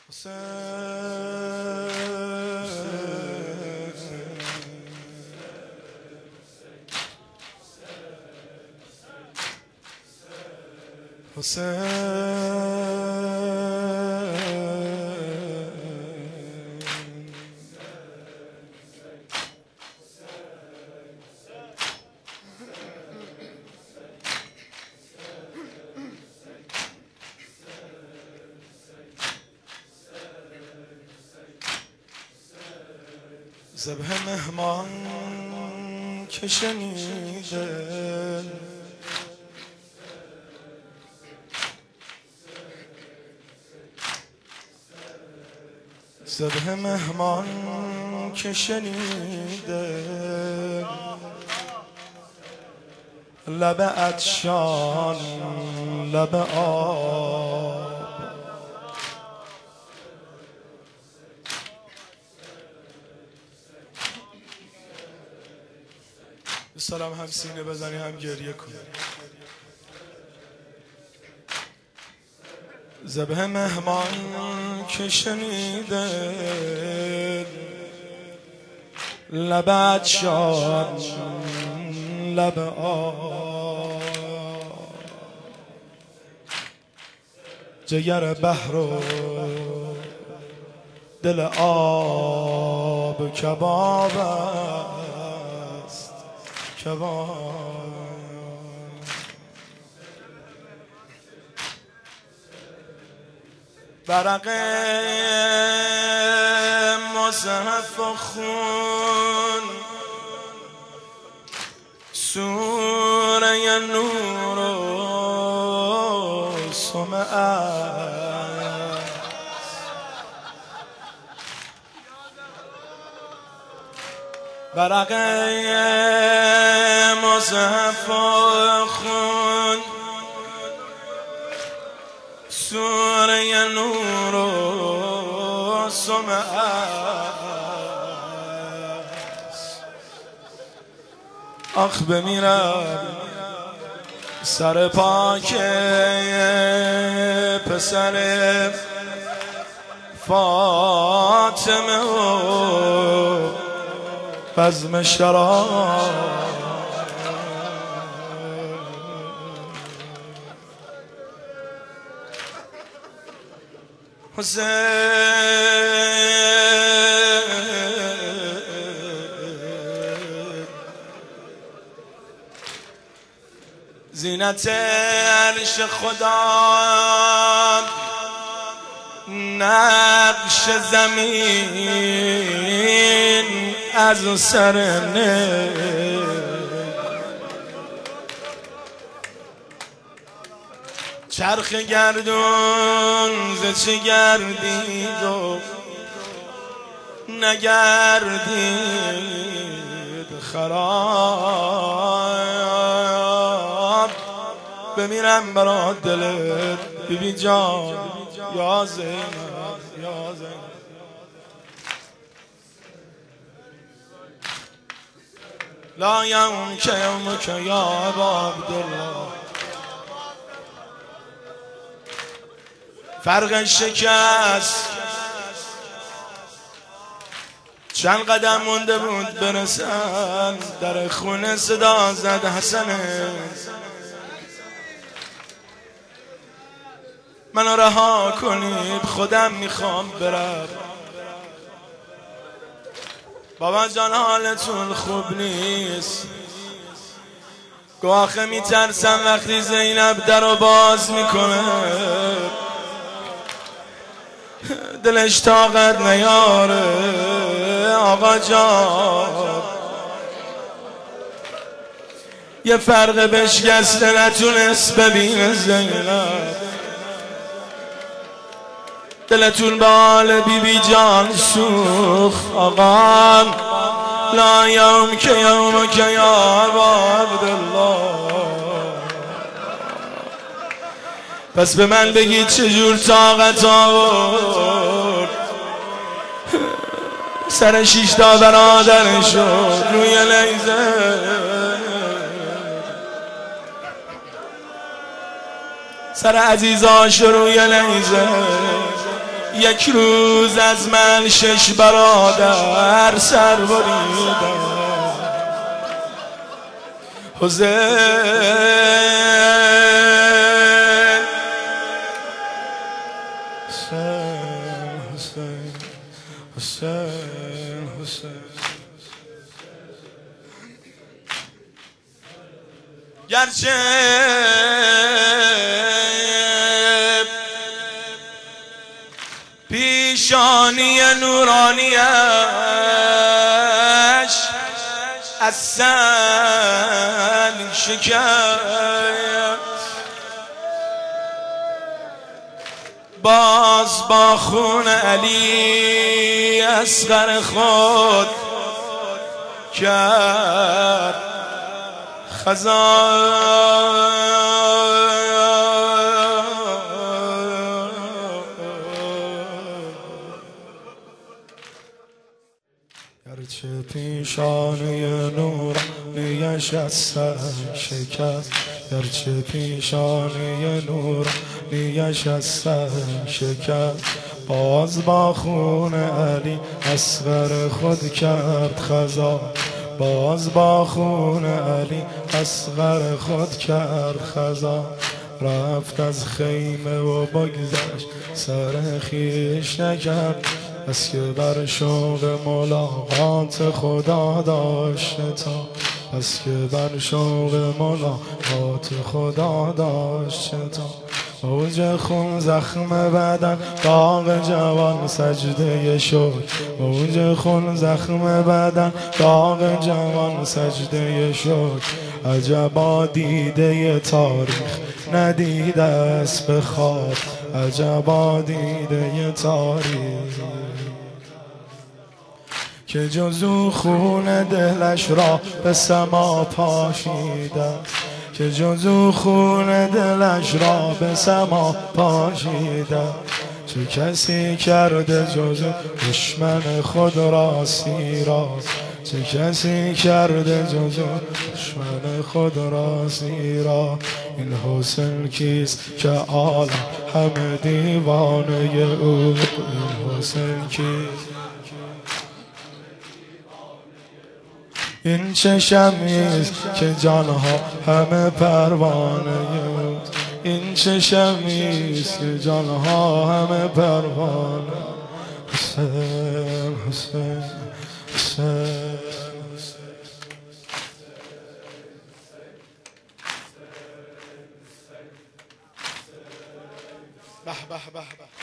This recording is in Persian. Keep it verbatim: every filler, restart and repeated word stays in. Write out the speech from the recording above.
ذبح مهمان که شنیده ذبح مهمان که شنیده لب عطشان لب آب سلام هم سینه بزنی هم گریه کنی. ذبح مهمان که شنیده لب عطشان لب آب جگر بحر و دل آب کباب است کباب برق مصحف و خون سوره نور و سمع است برق مصحف و خون سوره نور و سمع است آخ بمیرم سر پاک پسر فاطمه و بزم شراب حسین زینت عرش خدا نقش زمین از سر نه چرخ گردون ز چه گردید و نگردید خراب بمیرم برا دلت بی بی جان یا زینب یا زینب لا یوم که یوم که یا ابا عبدالله فرق شکست چند قدم مونده بود برسن در خونه صدا زد حسنه منو رها کنید خودم میخوام برم بابا جان حالتون خوب نیست گواخه میترسم وقتی زینب درو باز میکنه دلش طاقت نیاره آقا جان یه فرق بشکسته نتونست ببینه زینب دلتون به حال بی بی جان سوخت آقا لا یوم که یوم که یا ابا عبدالله پس به من بگید چجور طاقت آورد سر شیشتا برادر شد روی لیزه سر عزیزاش روی لیزه یک روز از من شش برادر سر بریدن. حسین حسین حسین حسین گرچه پیشانی نورانیش از سنگ شکست، باز با خون علی اصغر خود کرد خزان. گرچه پیشانی نورانیش از سنگ شکست، گرچه پیشانی نورانیش از سنگ شکست، باز با خون علی اصغر خود کرد خزان. باز با خون علی اصغر خود کرد خزان. رفت از خیمه و بگذشت سر خویش نکرد، بس که بر شوق ملاقات خدا داشت تا، بس که بر شوق ملاقات خدا داشت تا. موج خون زخم بدن داغ جوان سجده شکر، موج خون زخم بدن داغ جوان سجده شکر. عجبا دیده تاریخ ندیده است به خواب، عجبا دیده تاریخ که جزو خون دلش را به سما پاشیده، که جزو خون دلش را به سما پاشیده. چه کسی کرده جزو دشمن خود را سیرا، چه کسی کرده جزو دشمن خود را سیرا. این حسین کیست که عالم همه دیوانه او، این حسین کیست؟ این چه شمیست که جانها همه پروانه اوست، این چه شمیست که جانها همه پروانه. حسین حسین حسین به به به به